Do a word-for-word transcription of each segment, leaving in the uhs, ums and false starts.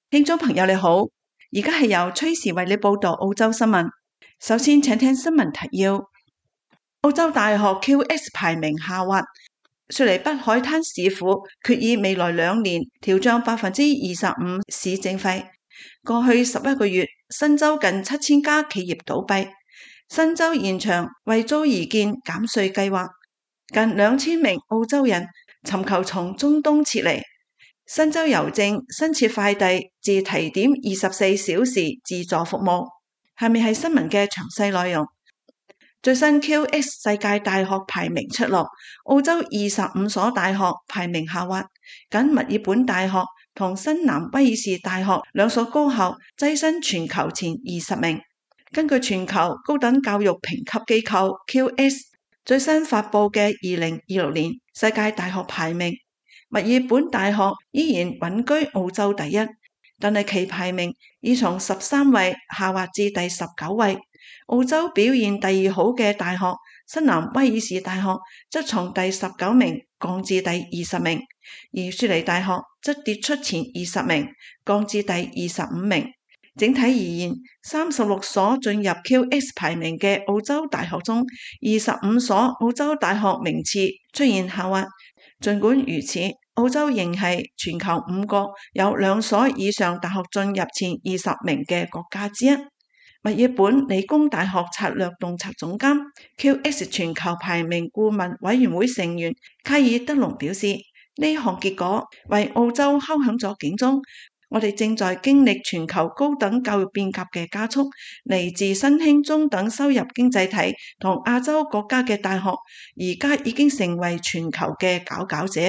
聽眾朋友你好，而家係由崔時為你報道澳洲新聞。首先請聽新聞提要：澳洲大學 Q S 排名下滑，雪梨北海灘市府決議未來兩年調漲百分之二十五市政費。過去十一個月，新州近七千家企業倒閉。新州延長為租而建減稅計劃，近兩千名澳洲人尋求從中東撤離。新州郵政新設快遞自提點二十四小時自助服務。下面係新聞嘅詳細內容。最新 Q S 世界大學排名出爐，澳洲二十五所大學排名下滑，僅墨爾本大學同新南威爾士大學兩所高校躋身全球前二十名。根據全球高等教育評級機構 Q S 最新發佈嘅二零二六年世界大學排名，墨爾本大學依然穩居澳洲第一，但係其排名已從十三位下滑至第十九位。澳洲表現第二好嘅大學新南威爾士大學則從第十九名降至第二十名，而雪梨大學則跌出前二十名，降至第二十五名。整體而言，三十六所進入 Q S 排名嘅澳洲大學中，二十五所澳洲大學名次出現下滑。儘管如此，澳洲仍係全球五個有兩所以上大學進入前二十名嘅國家之一。墨爾本理工大學策略洞察總監、Q S 全球排名顧問委員會成員卡爾德隆表示，呢項結果為澳洲敲響咗警鐘。我哋正在經歷全球高等教育變革嘅加速，嚟自新興中等收入經濟體同亞洲國家嘅大學，而家已經成為全球嘅佼佼者。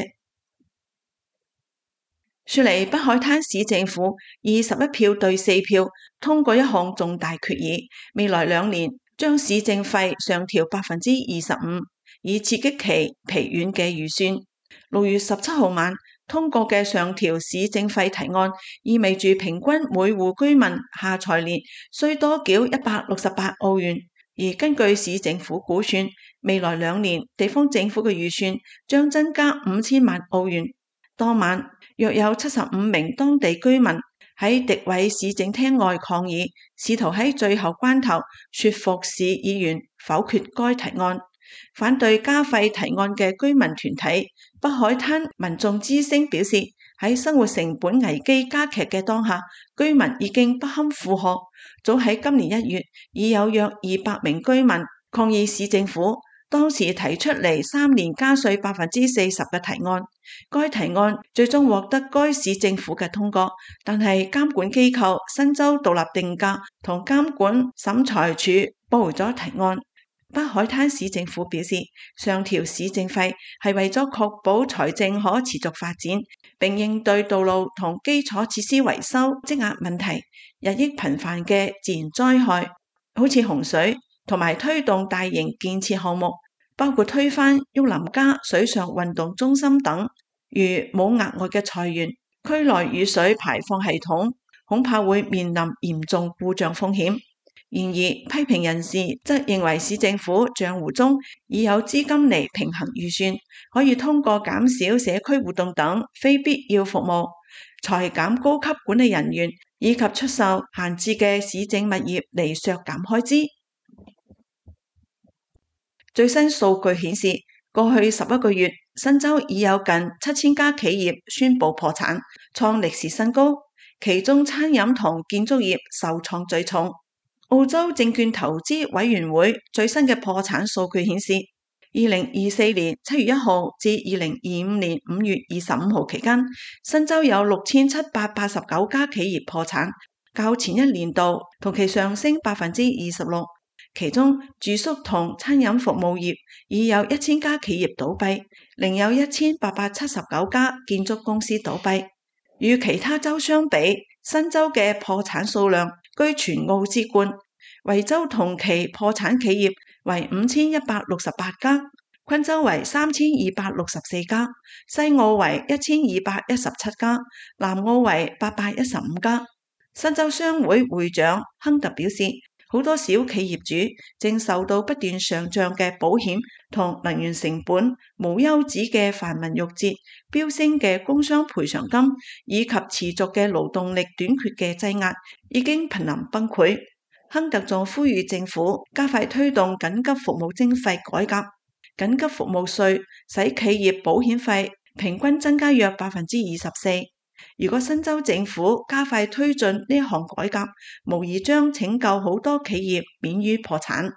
雪梨北海灘市政府以十一票對四票通過一項重大決議，未來兩年將市政費上調百分之二十五，以刺激其疲軟嘅預算。六月十七號晚通過嘅上調市政費提案，意味住平均每戶居民下財年需多繳一百六十八澳元。而根據市政府估算，未來兩年地方政府嘅預算將增加五千萬澳元。當晚約有七十五名當地居民喺迪韋市政廳外抗議，試圖喺最後關頭說服市議員否決該提案。反對加費提案嘅居民團體北海灘民眾之聲表示，喺生活成本危機加劇嘅當下，居民已經不堪負荷。早喺今年一月，已有約二百名居民抗議市政府當時提出嚟三年加稅百分之四十嘅提案。該提案最終獲得該市政府嘅通過，但係監管機構新州獨立定價同監管審裁處駁回咗提案。北海灘市政府表示，上調市政費係為咗確保財政可持續發展，並應對道路同基礎設施維修積壓問題、日益頻繁嘅自然災害，好似洪水，同埋推動大型建設項目，包括推翻沃林加水上運動中心等。如冇額外嘅財源，區內雨水排放系統恐怕會面臨嚴重故障風險。然而，批評人士則認為市政府賬戶中已有資金嚟平衡預算，可以通過減少社區活動等非必要服務、裁減高級管理人員以及出售閒置嘅市政物業嚟削減開支。最新數據顯示，過去十一個月，新州已有近七千家企業宣布破產，創歷史新高，其中餐飲同建築業受創最重。澳洲證券投資委員會最新嘅破產數據顯示，二零二四年七月一號至二零二五年五月二十五號期間，新州有六千七百八十九家企業破產，較前一年度同期上升百分之二十六。其中住宿同餐飲服務業已有一千家企業倒閉，另有一千八百七十九家建築公司倒閉。與其他州相比，新州嘅破產數量居全澳之冠，維州同期破產企業為五千一百六十八家，昆州為三千二百六十四家，西澳為一千二百一十七家，南澳為八百一十五家。新州商會會長亨特表示， 好多小企業主正受到不斷上漲嘅保險同能源成本、無休止嘅繁文縟節、飆升嘅工傷賠償金以及持續嘅勞動力短缺嘅擠壓，已經瀕臨崩潰。亨特仲呼籲政府加快推動緊急服務徵費改革，緊急服務稅使企業保險費平均增加約百分之二十四。如果新州政府加快推進呢一項改革，無疑將拯救好多企業免於破產。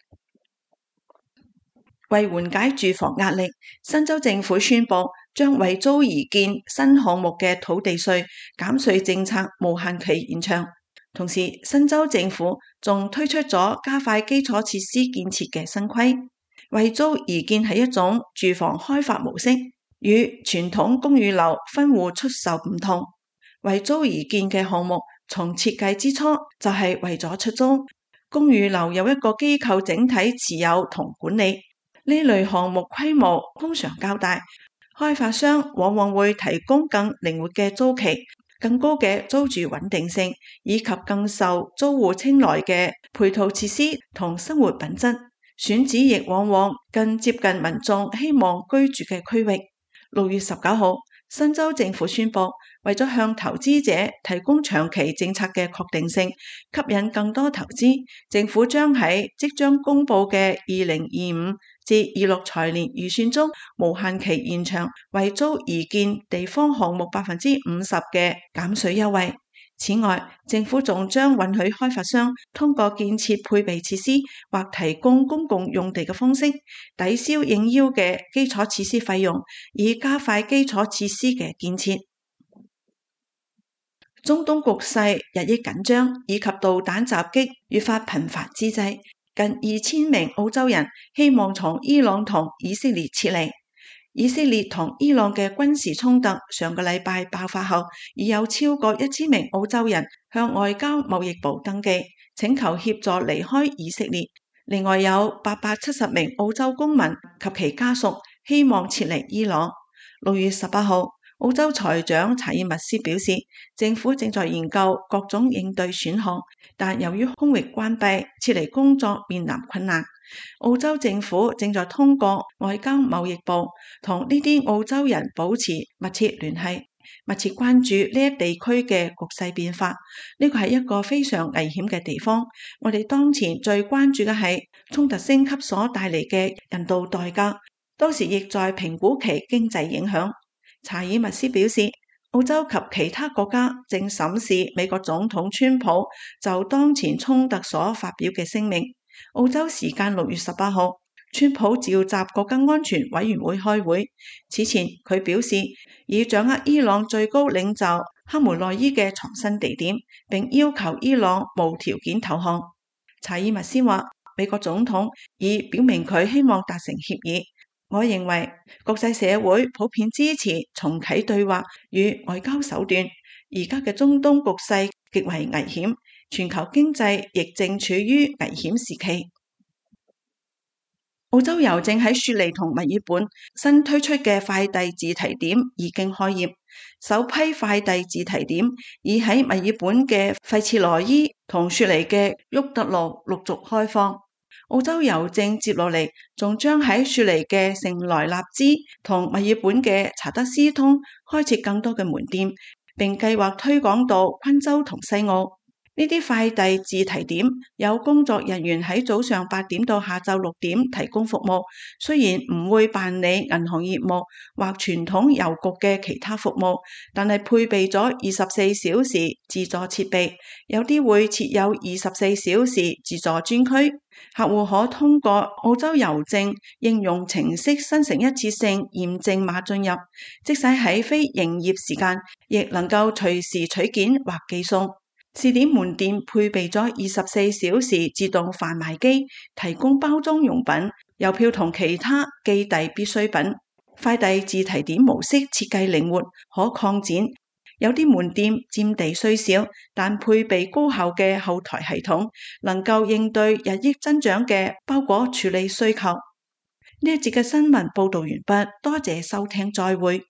為緩解住房壓力，新州政府宣布將為租而建新項目嘅土地稅減稅政策無限期延長。同時，新州政府仲推出咗加快基礎設施建設嘅新規。為租而建係一種住房開發模式，與傳統公寓樓分戶出售唔同。為租而建嘅項目從設計之初就係為咗出租。公寓樓有一個機構整體持有同管理，呢類項目規模通常較大，開發商往往會提供更靈活嘅租期、更高嘅租住穩定性，以及更受租戶青睞嘅配套設施同生活品質。選址亦往往更接近民眾希望居住嘅區域。六月十九號，新州政府宣布，為咗向投資者提供長期政策嘅確定性，吸引更多投資，政府將喺即將公布嘅二零二五至二六財年預算中無限期延長為租而建地方項目百分之五十嘅減稅優惠。此外，政府仲將允許開發商通過建設配備設施或提供公共用地嘅方式，抵消應邀嘅基礎設施費用，以加快基礎設施嘅建設。中東局勢日益緊張，以及導彈襲擊越發頻繁之際，近二千名澳洲人希望從伊朗同以色列撤離。以色列同伊朗嘅軍事衝突上個禮拜爆發後，已有超過一千名澳洲人向外交貿易部登記，請求協助離開以色列。另外有八百七十名澳洲公民及其家屬希望撤離伊朗。六月十八號，澳洲財長查爾密斯表示，政府正在研究各種應對選項，但由於空域關閉，撤離工作面臨困難。澳洲政府正在通過外交貿易部同呢啲澳洲人保持密切聯繫，密切關注呢一地區嘅局勢變化。呢個係一個非常危險嘅地方。我哋當前最關注嘅係衝突升級所帶嚟嘅人道代價，當時亦在評估其經濟影響。查爾密斯表示，澳洲及其他國家正審視美國總統川普就當前衝突所發表嘅聲明。澳洲時間六月十八號，川普召集國家安全委員會開會。此前佢表示，已掌握伊朗最高領袖哈梅內伊嘅藏身地點，並要求伊朗無條件投降。查爾密斯話，美國總統已表明佢希望達成協議。我認為國際社會普遍支持重啟對話與外交手段。而家嘅中東局勢極為危險，全球經濟亦正處於危險時期。澳洲郵政喺雪梨同墨爾本新推出嘅快遞自提點已經開業，首批快遞自提點已喺墨爾本嘅費切羅伊同雪梨嘅沃德路陸續開放。澳洲郵政接落嚟仲將喺雪梨嘅聖萊納茲同墨爾本嘅查德斯通開設更多嘅門店，並計劃推廣到昆州同西澳。呢啲快遞自提點有工作人員喺早上八點到下晝六點提供服務，雖然唔會辦理銀行業務或傳統郵局嘅其他服務，但係配備咗二十四小時自助設備，有啲會設有二十四小時自助專區。客戶可通過澳洲郵政應用程式生成一次性驗證碼進入，即使喺非營業時間，亦能夠隨時取件或寄送。試點門店配備咗二十四小時自動販賣機，提供包裝用品、郵票同其他寄遞必需品。快遞自提點模式設計靈活，可擴展。有啲門店佔地雖小，但配備高效嘅後台系統，能夠應對日益增長嘅包裹處理需求。呢一節嘅新聞報道完畢，多謝收聽，再會。